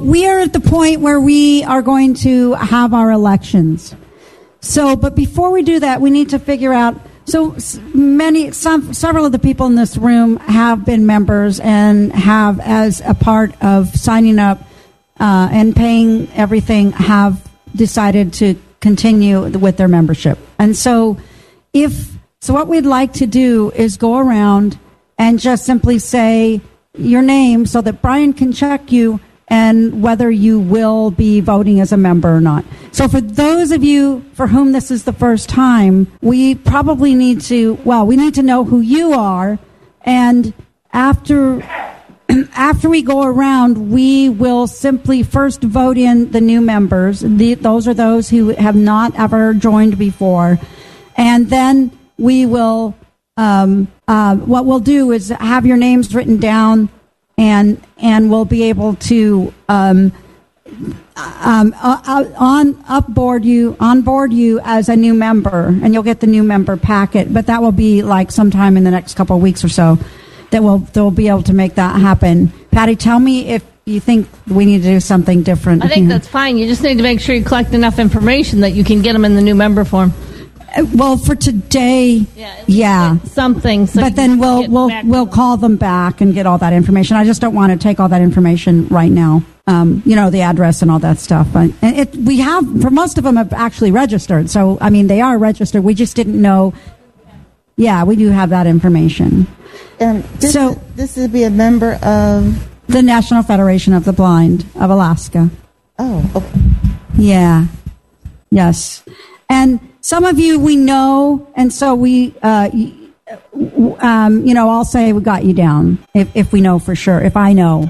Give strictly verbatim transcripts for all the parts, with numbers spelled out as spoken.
we are at the point where we are going to have our elections. So, but before we do that, we need to figure out. So many, some, several of the people in this room have been members and have, as a part of signing up uh, and paying everything, have decided to continue with their membership. And so, if so, what we'd like to do is go around and just simply say your name so that Brian can check you and whether you will be voting as a member or not. So for those of you for whom this is the first time, we probably need to, well, we need to know who you are, and after after we go around, we will simply first vote in the new members. The, those are those who have not ever joined before. And then we will, um, uh, what we'll do is have your names written down, and and we'll be able to um, um, uh, on upboard you, onboard you as a new member, and you'll get the new member packet. But that will be like sometime in the next couple of weeks or so that we'll they'll be able to make that happen. Patty, tell me if you think we need to do something different. I think that's fine. You just need to make sure you collect enough information that you can get them in the new member form. Well, for today, yeah, yeah. something. So but then we'll we'll we'll call them back and get all that information. I just don't want to take all that information right now. Um, you know, the address and all that stuff. But and it, we have, for most of them, have actually registered. So I mean, they are registered. We just didn't know. Yeah, we do have that information. Um, this, so this would be a member of the National Federation of the Blind of Alaska. Oh, okay. Yeah. Yes. And some of you we know, and so we, uh, um, you know, I'll say we got you down if, if we know for sure, if I know.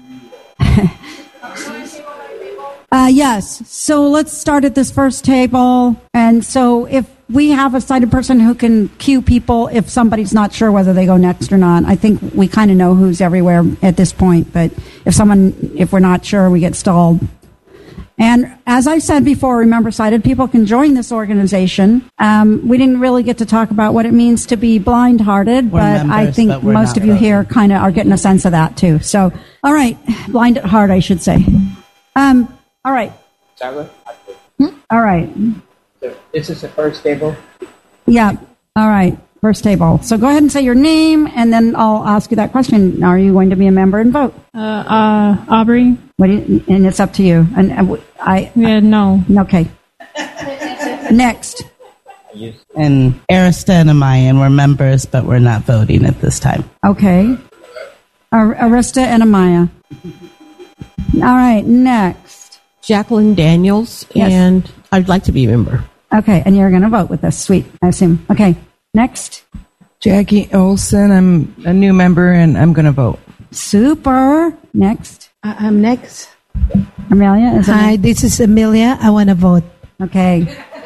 uh, yes, so let's start at this first table. And so if we have a sighted person who can cue people if somebody's not sure whether they go next or not, I think we kind of know who's everywhere at this point. But if someone, if we're not sure, we get stalled. And as I said before, remember, sighted people can join this organization. Um, we didn't really get to talk about what it means to be blind-hearted, We're but members, I think but we're most not of you voting. here kind of are getting a sense of that, too. So, all right, blind at heart, I should say. Um, all right. Charlotte? All right. So this is the first table? Yeah, all right, first table. So go ahead and say your name, and then I'll ask you that question. Are you going to be a member and vote? Uh, uh, Aubrey? What do you, and it's up to you. And, and I, Yeah, no. okay. Next. And Arista and Amayan, we're members, but we're not voting at this time. Okay. Ar- Arista and Amaya. All right, next. Jacqueline Daniels, Yes. and I'd like to be a member. Okay, and you're going to vote with us. Sweet, I assume. Okay, next. Jackie Olson, I'm a new member and I'm going to vote. Super. Next. Uh, I'm next. Amelia, is it? Hi, this is Amelia. I want to vote. Okay.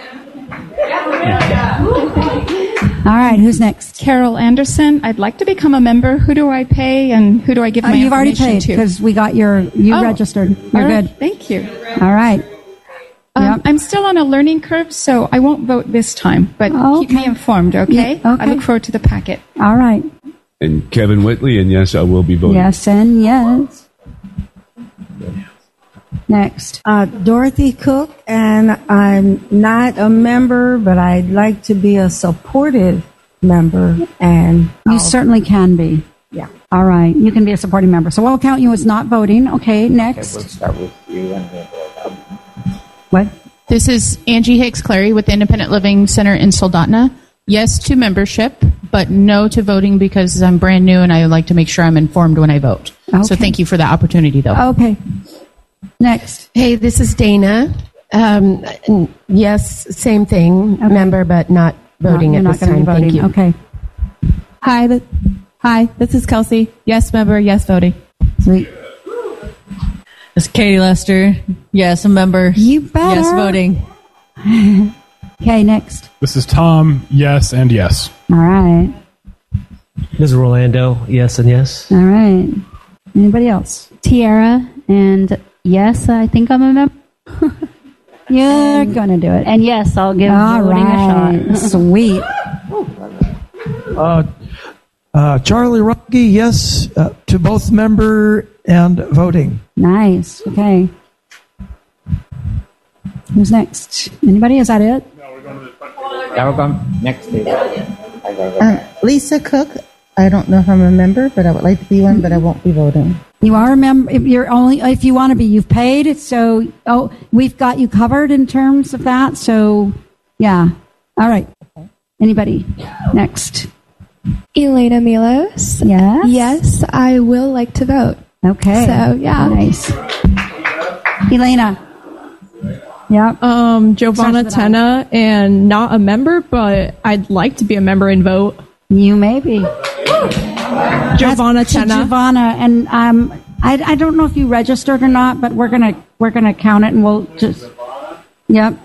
All right, who's next? Carol Anderson. I'd like to become a member. Who do I pay, and who do I give Uh, my you've already information paid to? because we got your, you Oh, registered. You're all right, good. Thank you. All right. Um, Yep. I'm still on a learning curve, so I won't vote this time, but Oh, keep me okay. informed, okay? Yeah, okay. I look forward to the packet. All right. And Kevin Whitley, and yes, I will be voting. Yes and yes. Next. Uh, Dorothy Cook, and I'm not a member, but I'd like to be a supportive member. And You I'll- certainly can be. yeah. All right. You can be a supporting member. So we'll count you as not voting. Okay, Okay, next. we'll start with you and then we'll go. What? This is Angie Hicks Clary with the Independent Living Center in Soldotna. Yes to membership, but no to voting because I'm brand new and I would like to make sure I'm informed when I vote. Okay. So thank you for the opportunity, though. Okay. Next. Hey, this is Dana. Um, n- yes, same thing, Okay. member, but not voting No, at you're this not going to time. be voting. Thank you. Okay. Hi, th- hi. This is Kelsey. Yes, member. Yes, voting. Sweet. It's Katie Lester. Yes, a member. You better. Yes, voting. Okay, next. This is Tom. Yes and yes. All right. Miz Rolando, yes and yes. All right. Anybody else? Tiara, and yes, I think I'm a member. You're going to do it. And yes, I'll give All voting right. a shot. Sweet. Uh, uh, Charlie Rocky, yes uh, to both member and voting. Nice. Okay. Who's next? Anybody? Is that it? Yeah, we're going next table. Um, Lisa Cook. I don't know if I'm a member, but I would like to be one, but I won't be voting. You are a member. If you're only if you want to be, you've paid. So oh, we've got you covered in terms of that. So yeah. All right. Anybody next? Elena Milos. Yes. Yes, I will like to vote. Okay. So yeah. Nice. Elena. Yeah. Um, Giovanna Tenna, and not a member, but I'd like to be a member and vote. You may be. Giovanna That's Tenna. Giovanna, and um, I, I don't know if you registered or not, but we're gonna we're gonna count it, and we'll just. Yep.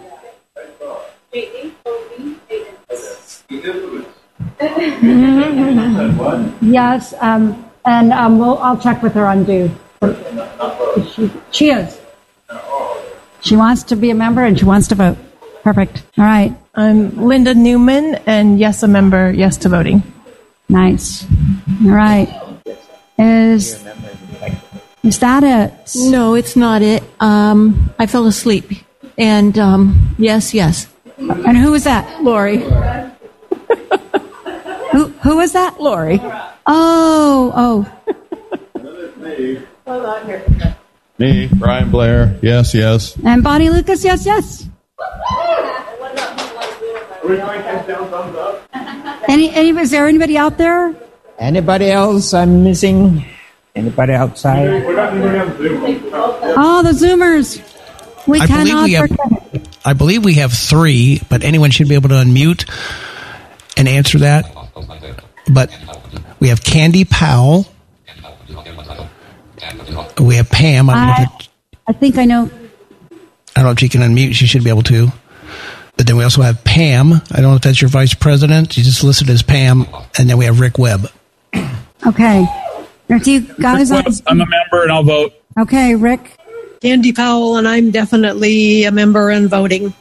Yes, um, and um, we'll I'll check with her on due. She, she is. She wants to be a member and she wants to vote. Perfect. All right. I'm Linda Newman, and yes, a member, yes to voting. Nice. All right. Is is that it? No, it's not it. Um, I fell asleep. And um, yes, yes. And who was that? Lori. who who was that? Lori. Oh, oh. Me, Brian Blair. Yes, yes. And Bonnie Lucas, yes, yes. Any, any, is there anybody out there? Anybody else I'm missing? Anybody outside? Oh, the Zoomers. We I cannot believe we have, forget. I believe we have three, but anyone should be able to unmute and answer that. But we have Candy Powell. We have Pam. I don't, know I, if it, I think I know. I don't know if she can unmute. She should be able to. But then we also have Pam. I don't know if that's your vice president. She's just listed as Pam. And then we have Rick Webb. Okay. If you guys, Rick Webb, I'm a member and I'll vote. Okay, Rick. Candy Powell, and I'm definitely a member and voting.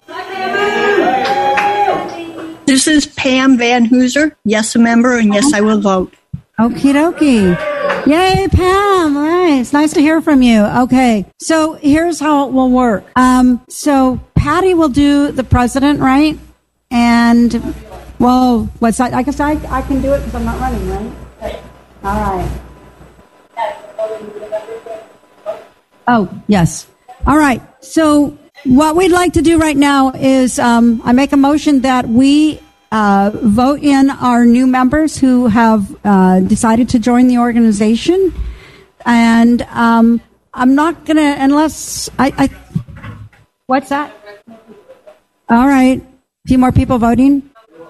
This is Pam Van Hooser. Yes, a member, and yes, I will vote. Okie dokie. Yay, Pam. All right. It's nice to hear from you. Okay. So here's how it will work. Um, so Patty will do the president, right? And, well, what's that? I guess I, I can do it because I'm not running, right? All right. Oh, yes. All right. So what we'd like to do right now is um, I make a motion that we uh, vote in our new members who have uh, decided to join the organization. And um, I'm not going to, unless I, I, what's that? All right. A few more people voting.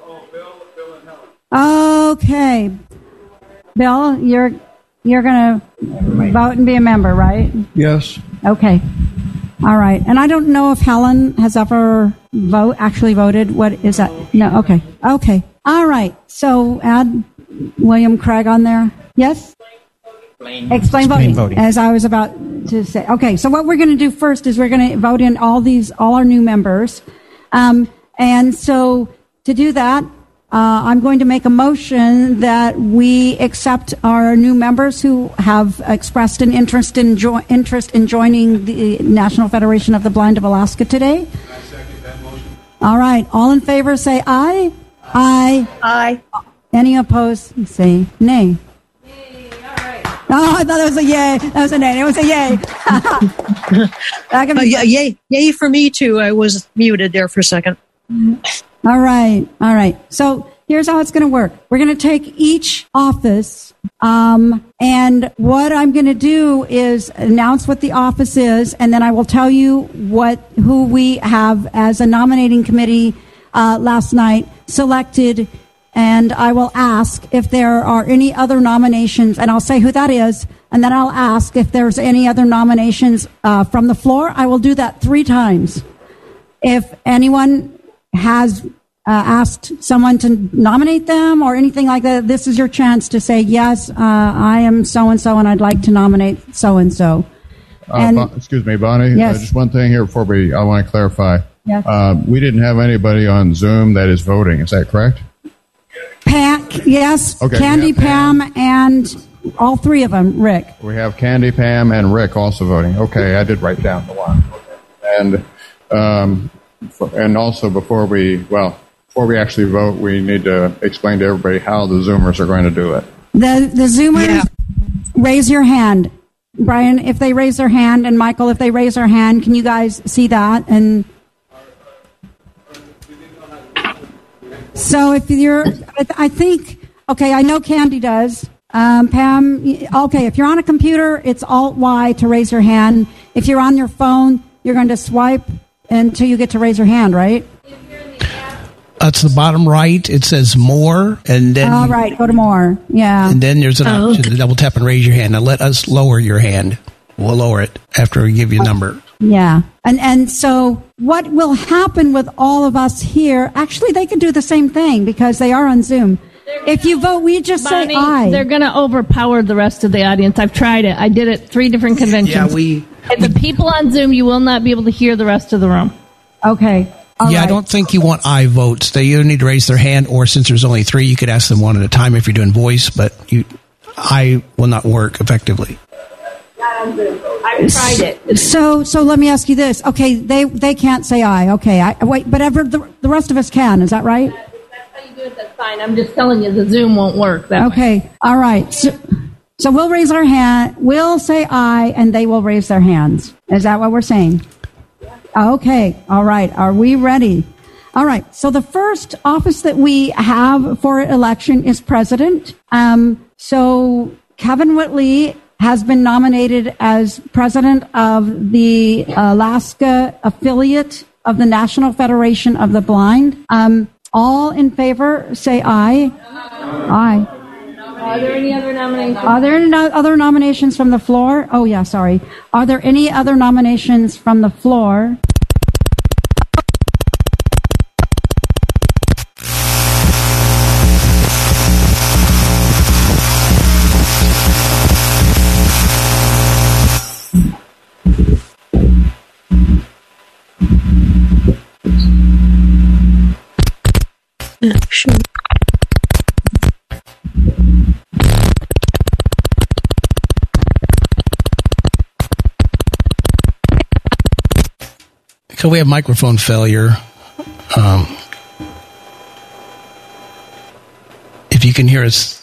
Okay. Bill, you're you're going to vote and be a member, right? Yes. Okay. All right. And I don't know if Helen has ever vote actually voted. What is that? No. Okay. Okay. All right. So add William Craig on there. Yes? Explain, Explain voting, voting, as I was about to say. Okay. So what we're going to do first is we're going to vote in all these, all our new members. Um, and so to do that, Uh, I'm going to make a motion that we accept our new members who have expressed an interest in jo- interest in joining the National Federation of the Blind of Alaska today. Can I second that motion? All right. All in favor say aye. Aye. Aye. Any opposed? Say nay. Yay. All right. Oh, I thought that was a yay. That was a nay. It was a yay. uh, yeah, yay. Yay for me, too. I was muted there for a second. All right. All right. So here's how it's going to work. We're going to take each office, um, and what I'm going to do is announce what the office is, and then I will tell you what who we have as a nominating committee uh, last night selected, and I will ask if there are any other nominations, and I'll say who that is, and then I'll ask if there's any other nominations uh, from the floor. I will do that three times. If anyone has uh, asked someone to nominate them or anything like that, this is your chance to say, yes, uh, I am so-and-so and I'd like to nominate so-and-so. Uh, bon- excuse me, Bonnie. Yes. Uh, just one thing here before we, I want to clarify. Yes. Uh, we didn't have anybody on Zoom that is voting. Is that correct? Pat, yes, Okay, Candy, yeah, Pam. Pam, and all three of them, Rick. We have Candy, Pam, and Rick also voting. Okay, I did write down the one. And um, for, and also before we, well, before we actually vote, we need to explain to everybody how the Zoomers are going to do it. The the Zoomers, yeah. Raise your hand. Brian, if they raise their hand, and Michael, if they raise their hand, can you guys see that? And so if you're, I think, okay, I know Candy does. Um, Pam, okay, if you're on a computer, it's Alt-Y to raise your hand. If you're on your phone, you're going to swipe until you get to raise your hand, right? That's the bottom right. It says more, and then all right, go to more. Yeah, and then there's an oh, option okay. to double tap and raise your hand. Now let us lower your hand. We'll lower it after we give you a number. Yeah, and and so what will happen with all of us here? Actually, they can do the same thing because they are on Zoom. If you vote, we just Bonnie, say aye. They're going to overpower the rest of the audience. I've tried it. I did it three different conventions. Yeah, we. The people on Zoom, you will not be able to hear the rest of the room. Okay. All yeah, right. I don't think you want I votes. They either need to raise their hand, or since there's only three, you could ask them one at a time if you're doing voice. But you, I will not work effectively. I've tried it. So, so let me ask you this. Okay, they they can't say aye. Okay, I, wait, but ever the, the rest of us can. Is that right? That's how you do it. That's fine. I'm just telling you, the Zoom won't work. That okay. way. All right. So, so we'll raise our hand. We'll say aye, and they will raise their hands. Is that what we're saying? Okay. All right. Are we ready? All right. So the first office that we have for election is president. Um, so Kevin Whitley has been nominated as president of the Alaska affiliate of the National Federation of the Blind. Um, all in favor, say aye. Aye. Are there any other nominations? Are there any other nominations from the floor? Oh, yeah, sorry. Are there any other nominations from the floor? Sure. So we have microphone failure. Um, if you can hear us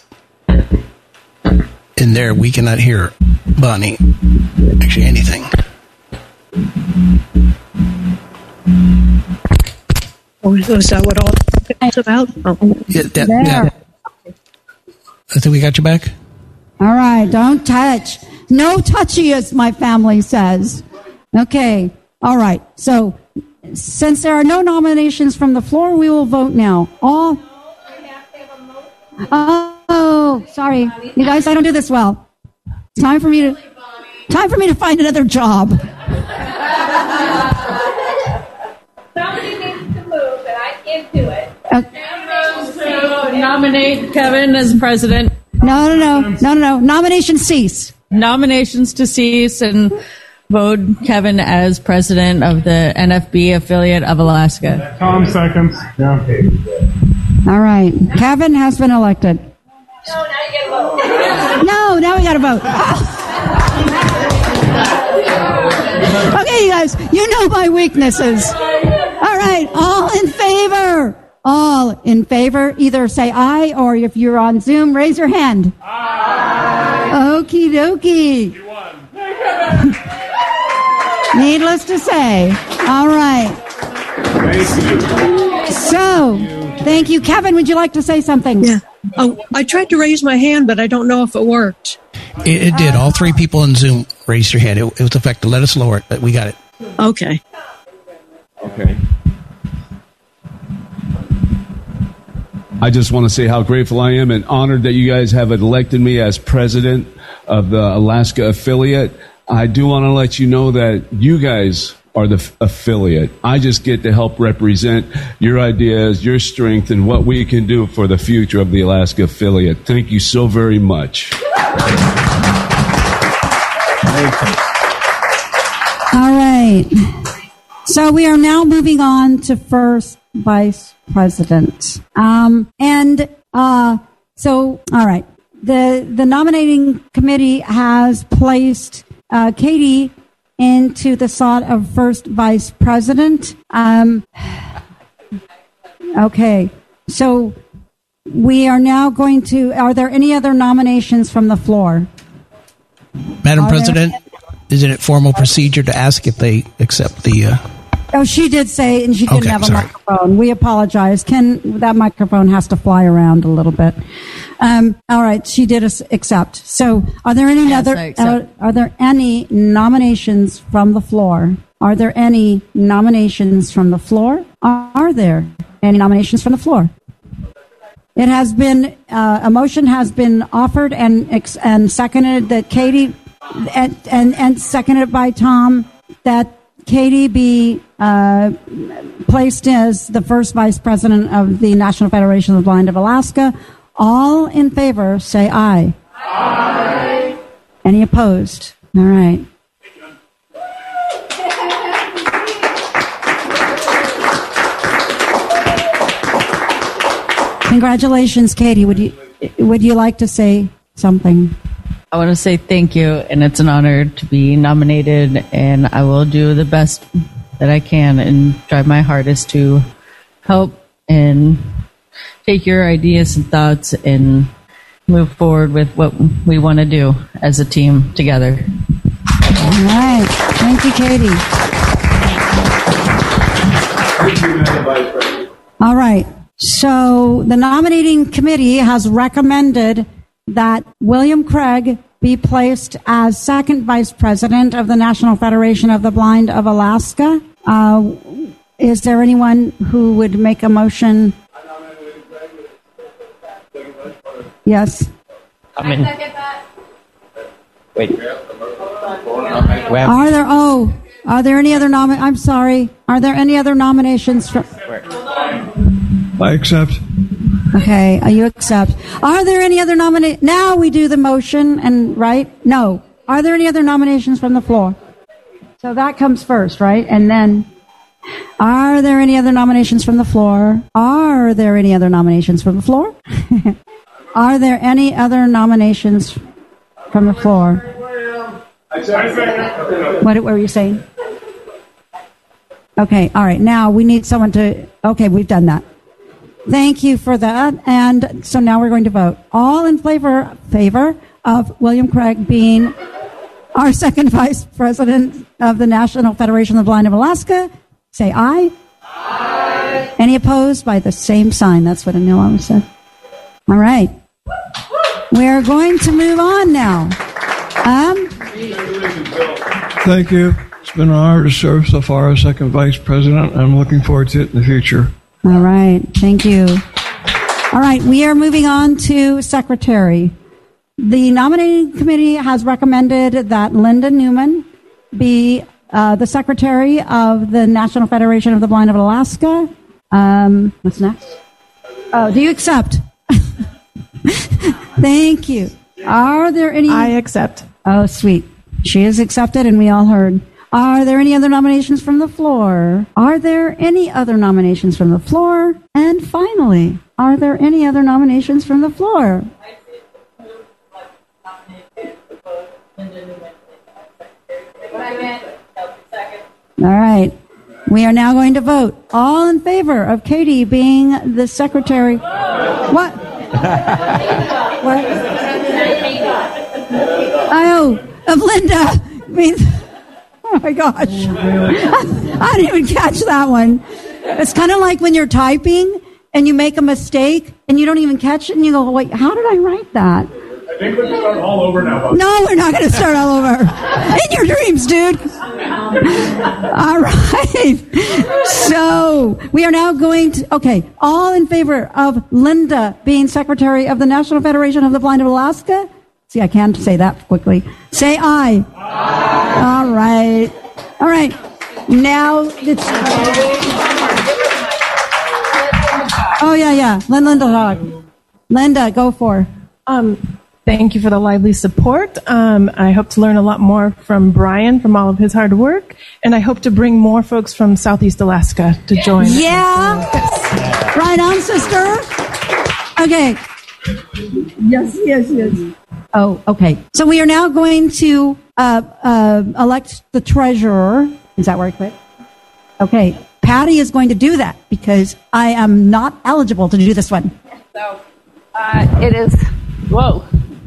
in there, we cannot hear Bonnie. Actually, anything. Oh, is that what all it's about? Oh. Yeah, that, There. that, I think we got you back. All right, don't touch. No touchy, as my family says. Okay, all right. So, since there are no nominations from the floor, we will vote now. All. Oh, sorry, you guys. I don't do this well. It's time for me to. Time for me to find another job. Somebody needs to move, and I can't do it. Okay. Nominate Kevin as president. No, no, no, no, no, no. Nomination cease. Nominations to cease and vote Kevin as president of the N F B affiliate of Alaska. Tom seconds. Yeah. All right. Kevin has been elected. No, now you get a vote. No, now we got to vote. Okay, you guys, you know my weaknesses. All right, all in favor. All in favor, either say aye, or if you're on Zoom, raise your hand. Aye. Okie dokie. Needless to say. All right. Thank you. So, thank you. Kevin, would you like to say something? Yeah. Oh, I tried to raise my hand, but I don't know if it worked. It, it did. All three people in Zoom raised your hand. It, it was effective. Let us lower it, but we got it. Okay. Okay. I just want to say how grateful I am and honored that you guys have elected me as president of the Alaska affiliate. I do want to let you know that you guys are the f- affiliate. I just get to help represent your ideas, your strength, and what we can do for the future of the Alaska affiliate. Thank you so very much. All right. So we are now moving on to first vice president. Um, and uh, so, all right. the the nominating committee has placed uh, Katie into the slot of first vice president. Um, okay, so we are now going to. Are there any other nominations from the floor? Madam Are President, there- isn't it formal procedure to ask if they accept the? Uh, Oh, she did say, and she didn't Okay, have a sorry. microphone. We apologize. Ken, that microphone has to fly around a little bit. Um, all right, she did as- accept. So, are there any Yes, other? I accept. Uh, are there any nominations from the floor? Are there any nominations from the floor? Are there any nominations from the floor? It has been uh, a motion has been offered and ex- and seconded that Katie and, and and seconded by Tom that Katie be uh, placed as the first vice president of the National Federation of the Blind of Alaska. All in favor, say aye. Aye. Any opposed? All right. Congratulations, Katie. Would you would you like to say something? I want to say thank you, and it's an honor to be nominated, and I will do the best that I can and try my hardest to help and take your ideas and thoughts and move forward with what we want to do as a team together. All right. Thank you, Katie. All right. So the nominating committee has recommended that William Craig be placed as second vice president of the National Federation of the Blind of Alaska. Uh, is there anyone who would make a motion? Yes. I mean, wait. Well, Are there? Oh, are there any other nomi? I'm sorry. Are there any other nominations for? I accept. Okay, uh, you accept. Are there any other nominate? Now we do the motion, and right? No. Are there any other nominations from the floor? So that comes first, right? And then, are there any other nominations from the floor? Are there any other nominations from the floor? Are there any other nominations from the floor? What, what were you saying? Okay, all right. Now we need someone to. Okay, we've done that. Thank you for that. And so now we're going to vote. All in favor favor of William Craig being our second vice president of the National Federation of the Blind of Alaska, say aye. Aye. Any opposed? By the same sign. That's what Anil always said. All right. We're going to move on now. Um, Thank you. It's been an honor to serve so far as second vice president. I'm looking forward to it in the future. All right. Thank you. All right. We are moving on to secretary. The nominating committee has recommended that Linda Newman be uh, the secretary of the National Federation of the Blind of Alaska. Um, what's next? Oh, do you accept? Thank you. Are there any? I accept. Oh, sweet. She is accepted, and we all heard. Are there any other nominations from the floor? Are there any other nominations from the floor? And finally, are there any other nominations from the floor? All right. We are now going to vote. All in favor of Katie being the secretary. What? What? Oh, of Linda. Being, oh my gosh. I didn't even catch that one. It's kind of like when you're typing and you make a mistake and you don't even catch it and you go, wait, how did I write that? I think we're starting all over now. No, we're not going to start all over. In your dreams, dude. All right. So we are now going to, okay, all in favor of Linda being secretary of the National Federation of the Blind of Alaska? See, I can't say that quickly. Say aye. Aye. All right. All right. Now it's. Oh, yeah, yeah. Linda Hogg. Linda, go for. Um, thank you for the lively support. Um, I hope to learn a lot more from Brian from all of his hard work, and I hope to bring more folks from Southeast Alaska to join. Yeah. Right on, sister. Okay. Yes, yes, yes. Oh, okay. So we are now going to uh, uh, elect the treasurer. Is that where I quit? Okay. Patty is going to do that because I am not eligible to do this one. So uh, it is. Whoa.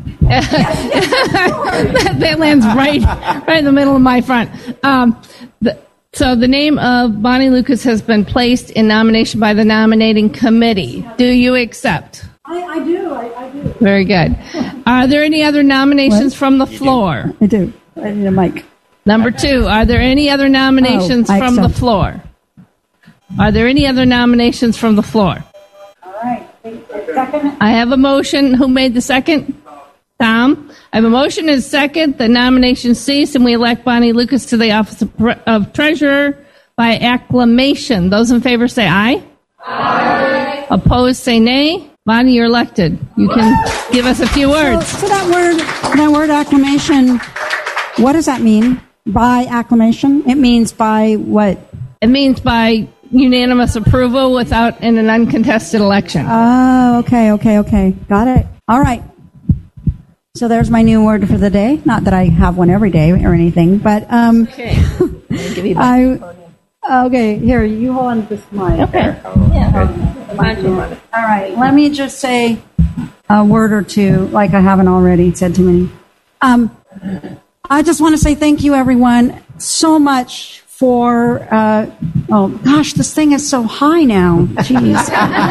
that, that lands right, right in the middle of my front. Um, the, so the name of Bonnie Lucas has been placed in nomination by the nominating committee. Do you accept? I, I do. I, I do. Very good. Are there any other nominations what? from the floor? I do. I need a mic. Number two, are there any other nominations oh, from the floor? Are there any other nominations from the floor? All right. Second. I have a motion. Who made the second? Tom. I have a motion and a second. The nomination cease, and we elect Bonnie Lucas to the office of, pre- of treasurer by acclamation. Those in favor say aye. Aye. Opposed say nay. Bonnie, you're elected. You can give us a few words. So, so that word, that word acclamation, what does that mean? By acclamation? It means by what? It means by unanimous approval without in an uncontested election. Oh, okay, okay, okay. Got it. All right. So there's my new word for the day. Not that I have one every day or anything, but um, okay. Give you I, okay, here, you hold on to this mic. Okay. Yeah. All right. Let me just say a word or two, like I haven't already said too many. Um, I just want to say thank you, everyone, so much for, uh, oh, gosh, this thing is so high now. Jeez.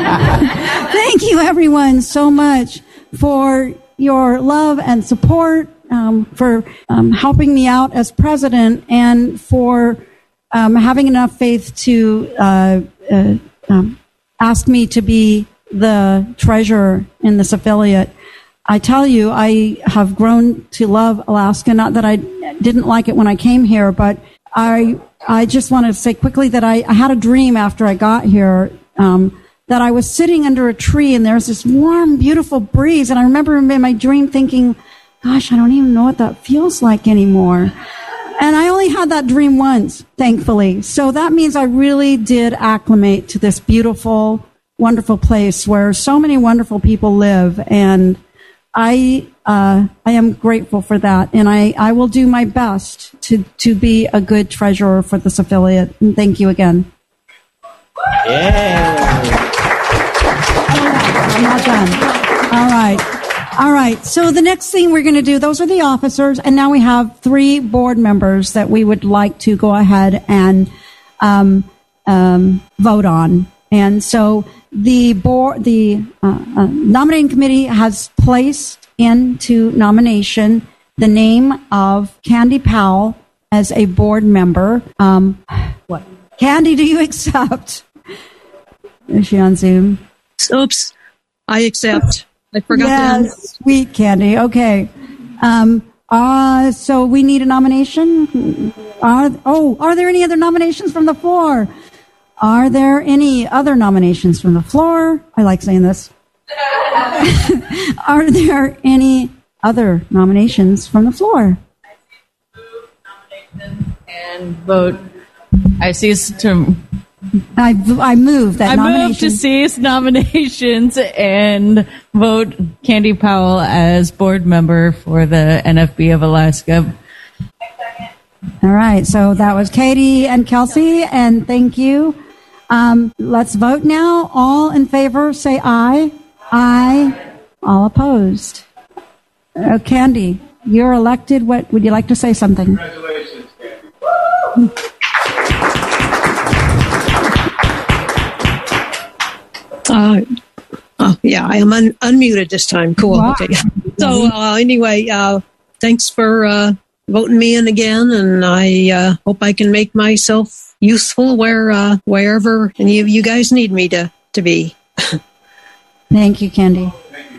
Thank you, everyone, so much for your love and support, um, for um, helping me out as president, and for um, having enough faith to uh, uh, um, ask me to be the treasurer in this affiliate. I tell you, I have grown to love Alaska. Not that I didn't like it when I came here, but I I just want to say quickly that I, I had a dream after I got here, um, that I was sitting under a tree and there's this warm, beautiful breeze. And I remember in my dream thinking, gosh, I don't even know what that feels like anymore. And I only had that dream once, thankfully. So that means I really did acclimate to this beautiful, wonderful place where so many wonderful people live. And I uh, I am grateful for that, and I, I will do my best to, to be a good treasurer for this affiliate. And thank you again. Yeah. I'm not done. All right. All right. So the next thing we're going to do, those are the officers, and now we have three board members that we would like to go ahead and um, um, vote on. And so the board, the uh, uh, nominating committee has placed into nomination the name of Candy Powell as a board member. Um, what? Candy, do you accept? Is she on Zoom? Oops, I accept. I forgot yes, that. Sweet Candy. Okay. Um, uh, so we need a nomination. Are, oh, are there any other nominations from the floor? Are there any other nominations from the floor? I like saying this. Are there any other nominations from the floor? And vote. I cease to. I, I move that I nomination. move to cease nominations and vote Candy Powell as board member for the N F B of Alaska. All right. So that was Katie and Kelsey, and thank you. Um, let's vote now. All in favor, say aye. Aye. All opposed. Uh, Candy, you're elected. What would you like to say? Something? Congratulations, Candy. Uh, oh, yeah, I am un- unmuted this time. Cool. Wow. Okay. So uh, anyway, uh, thanks for uh, voting me in again, and I uh, hope I can make myself useful where uh, wherever any of you guys need me to, to be. Thank you, Candy.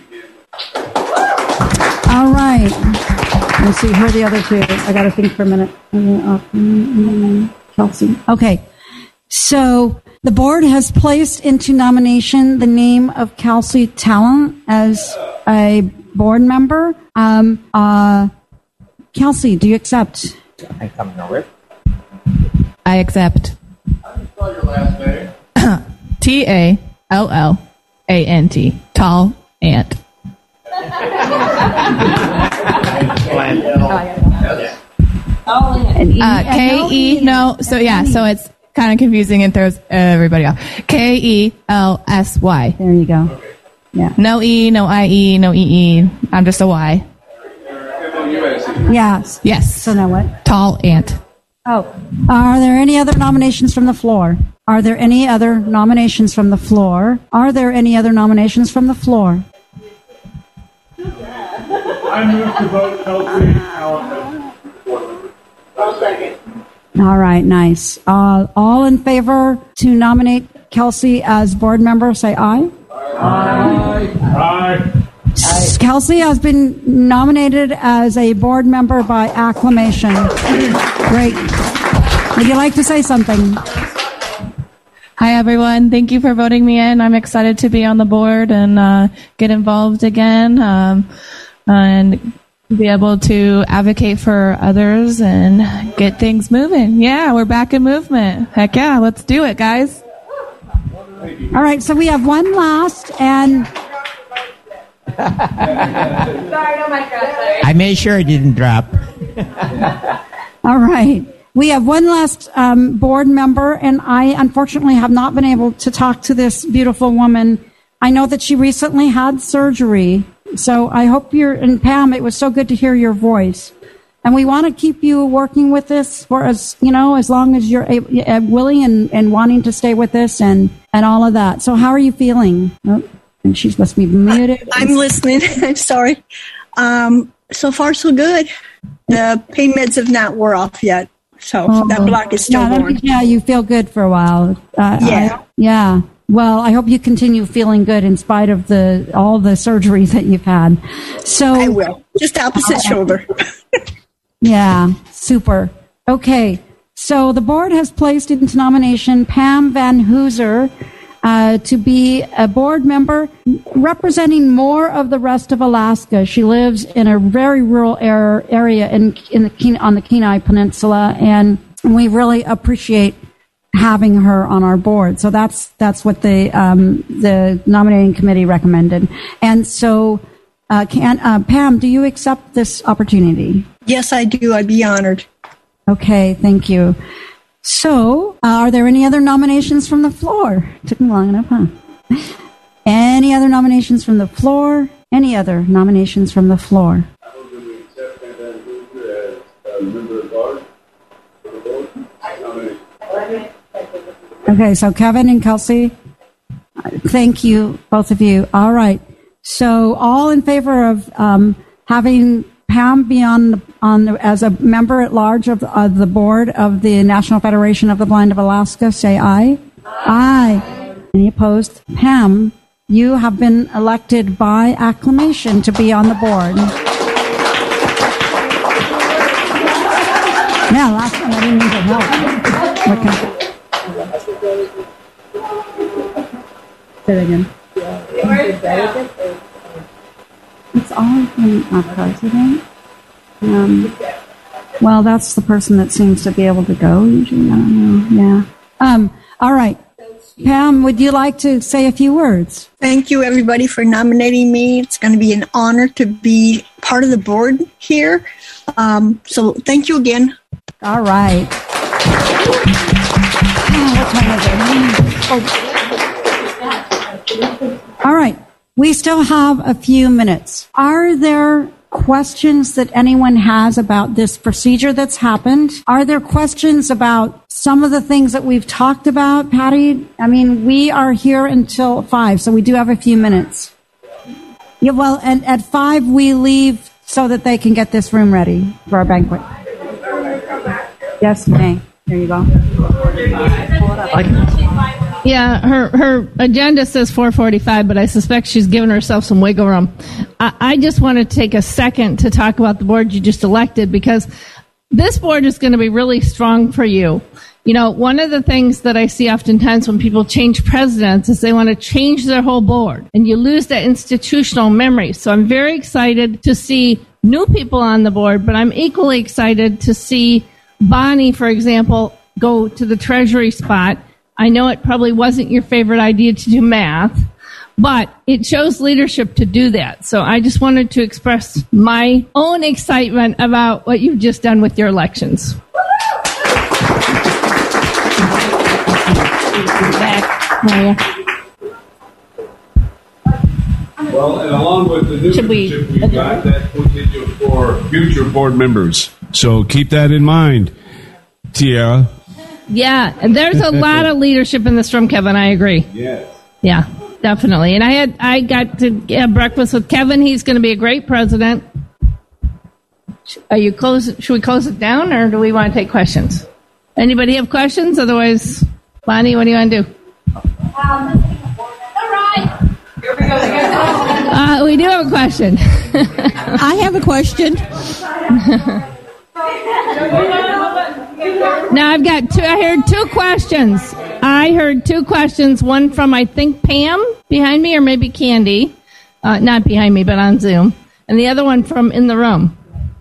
All right. Let's see. Who are the other two? I got to think for a minute. Kelsey. Okay. So the board has placed into nomination the name of Kelsey Talent as a board member. Um, uh, Kelsey, do you accept? I come nowhere. I accept. How do you spell your last name? T A L L A N T. Tall Ant. Uh, K E, no, so yeah, so it's kind of confusing and throws everybody off. K E L S Y. There you go. Yeah. No E, no I E, no E E. I'm just a Y. Yes. Yes. So now what? Tall ant. Oh. Are there any other nominations from the floor? Are there any other nominations from the floor? Are there any other nominations from the floor? I move to vote Kelsey Allen. I'll second. All right, nice. Uh, all in favor to nominate Kelsey as board member, say aye. Aye. Aye. Aye. Kelsey has been nominated as a board member by acclamation. Great. Would you like to say something? Hi, everyone. Thank you for voting me in. I'm excited to be on the board and uh, get involved again um, and be able to advocate for others and get things moving. Yeah, we're back in movement. Heck yeah, let's do it, guys. All right, so we have one last, and I made sure it didn't drop. all right. We have one last um, board member, and I unfortunately have not been able to talk to this beautiful woman. I know that she recently had surgery, so I hope you're, and Pam, it was so good to hear your voice. And we want to keep you working with this for as, you know, as long as you're able, uh, willing and, and wanting to stay with this and, and all of that. So how are you feeling? Oh, and she's supposed to be muted. I'm listening. I'm sorry. Um, so far, so good. The pain meds have not wore off yet. So oh, that block is still yeah, going. Yeah, you feel good for a while. Uh, yeah. I, yeah. Well, I hope you continue feeling good in spite of the all the surgeries that you've had. So I will. Just opposite uh, shoulder. Yeah, super. Okay, so the board has placed into nomination Pam Van Hooser uh, to be a board member representing more of the rest of Alaska. She lives in a very rural area in, in the on the Kenai Peninsula, and we really appreciate having her on our board. So that's that's what the um, the nominating committee recommended. And so, uh, can uh, Pam, do you accept this opportunity? Yes, I do. I'd be honored. Okay, thank you. So, uh, are there any other nominations from the floor? Took me long enough, huh? Any other nominations from the floor? Any other nominations from the floor? I hope that we accept Pam Van Hooser as a member of the board. For the board. Nomination. Okay, so Kevin and Kelsey, thank you, both of you. All right. So, all in favor of um, having Pam be on, on the, as a member at large of, of the board of the National Federation of the Blind of Alaska, say aye. Aye. Aye. Any opposed? Pam, you have been elected by acclamation to be on the board. Yeah, last time I didn't need your help. What kind of- Say it again. It's all from our president. Um, well, that's the person that seems to be able to go usually. I don't know. Yeah. Um, all right. Pam, would you like to say a few words? Thank you, everybody, for nominating me. It's going to be an honor to be part of the board here. Um, so thank you again. All right. Oh, what time is it? Oh. All right. We still have a few minutes. Are there questions that anyone has about this procedure that's happened? Are there questions about some of the things that we've talked about, Patty? I mean, we are here until five, so we do have a few minutes. Yeah, well, and at five we leave so that they can get this room ready for our banquet. Yes, May. There you go. Yeah, her her agenda says four forty-five, but I suspect she's given herself some wiggle room. I, I just want to take a second to talk about the board you just elected, because this board is going to be really strong for you. You know, one of the things that I see oftentimes when people change presidents is they want to change their whole board, and you lose that institutional memory. So I'm very excited to see new people on the board, but I'm equally excited to see Bonnie, for example, go to the treasury spot. I know it probably wasn't your favorite idea to do math, But it shows leadership to do that. So I just wanted to express my own excitement about what you've just done with your elections. Back, Maria. Well, and along with the new Should we- leadership we've got, that puts you for future board members. So keep that in mind, Tiara. Yeah, and there's a lot of leadership in this room, Kevin. I agree. Yes. Yeah, definitely. And I had I got to have breakfast with Kevin. He's going to be a great president. Are you close? Should we close it down, or do we want to take questions? Anybody have questions? Otherwise, Bonnie, what do you want to do? Uh, we do have a question. I have a question. Now I've got two. I heard two questions. I heard two questions. One from I think Pam behind me, or maybe Candy, uh, not behind me, but on Zoom, and the other one from in the room.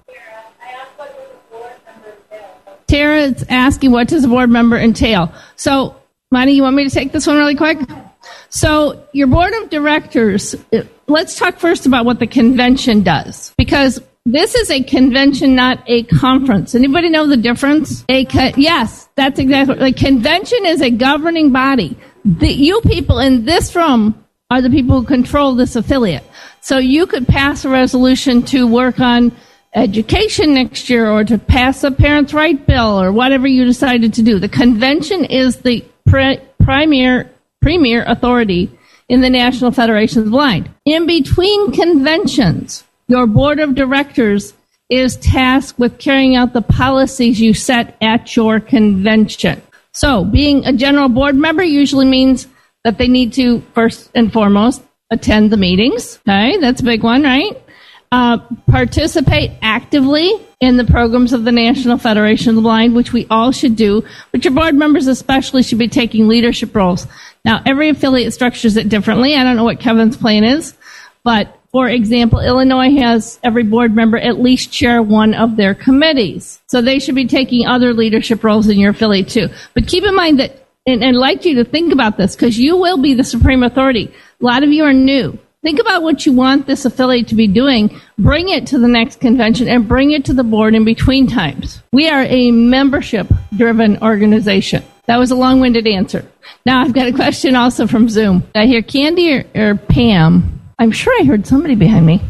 Tara is asking, what does a board member entail? So, Monty, you want me to take this one really quick? So, your board of directors, let's talk first about what the convention does. Because this is a convention, not a conference. Anybody know the difference? A co- yes, that's exactly. The convention is a governing body. The, you people in this room are the people who control this affiliate. So you could pass a resolution to work on education next year, or to pass a parents' right bill, or whatever you decided to do. The convention is the pre- premier premier authority in the National Federation of the Blind. In between conventions, your board of directors is tasked with carrying out the policies you set at your convention. So, being a general board member usually means that they need to, first and foremost, attend the meetings. Okay, that's a big one, right? Uh, participate actively in the programs of the National Federation of the Blind, which we all should do, but your board members especially should be taking leadership roles. Now, every affiliate structures it differently. I don't know what Kevin's plan is, but for example, Illinois has every board member at least chair one of their committees. So they should be taking other leadership roles in your affiliate too. But keep in mind that, and I'd like you to think about this, because you will be the supreme authority. A lot of you are new. Think about what you want this affiliate to be doing. Bring it to the next convention and bring it to the board in between times. We are a membership-driven organization. That was a long-winded answer. Now I've got a question also from Zoom. I hear Candy or, or Pam. I'm sure I heard somebody behind me.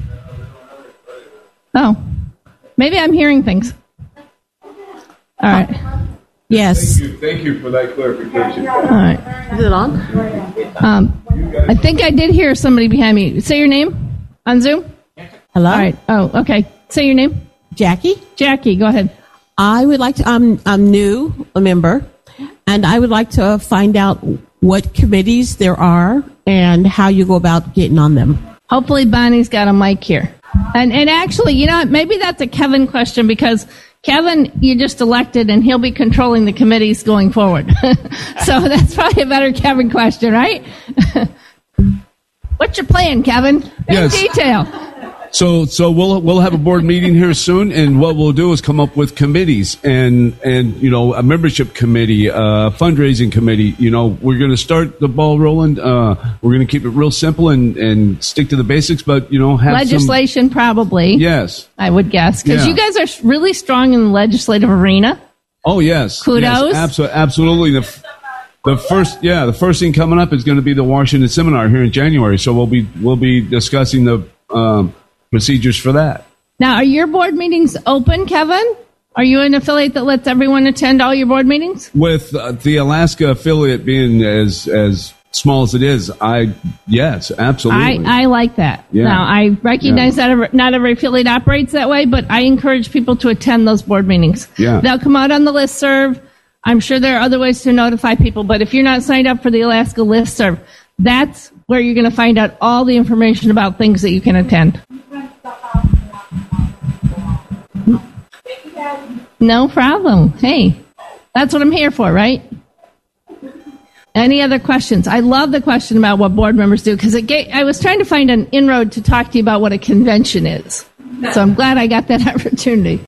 Oh, maybe I'm hearing things. All right. Yes. Thank you, thank you for that clarification. All right. Is it on? Um, I think I did hear somebody behind me. Say your name on Zoom. Hello? All right. Oh, okay. Say your name. Jackie. Jackie, go ahead. I would like to, I'm, I'm new, a member, and I would like to find out what committees there are and how you go about getting on them. Hopefully Bonnie's got a mic here. And and actually, you know, maybe that's a Kevin question, because Kevin, you just elected, and he'll be controlling the committees going forward. So that's probably a better Kevin question, right? What's your plan, Kevin? In Yes. detail. So, so we'll we'll have a board meeting here soon, and what we'll do is come up with committees, and and you know, a membership committee, a fundraising committee. You know, we're going to start the ball rolling. Uh, we're going to keep it real simple and and stick to the basics, but you know, have Legislation, some, probably. Yes, I would guess, because Yeah. you guys are really strong in the legislative arena. Oh yes, Kudos. Yes, abso- absolutely. The f- the first, yeah, the first thing coming up is going to be the Washington seminar here in January. So we'll be we'll be discussing the um, procedures for that. Now, are your board meetings open, Kevin? Are you an affiliate that lets everyone attend all your board meetings? With uh, the Alaska affiliate being as as small as it is, I yes, absolutely. I, I like that. Yeah. Now, I recognize that every, not every affiliate operates that way, but I encourage people to attend those board meetings. Yeah. They'll come out on the listserv. I'm sure there are other ways to notify people, but if you're not signed up for the Alaska listserv, that's where you're going to find out all the information about things that you can attend. No problem. Hey, that's what I'm here for, right? Any other questions? I love the question about what board members do, because it gave, I was trying to find an inroad to talk to you about what a convention is. So I'm glad I got that opportunity.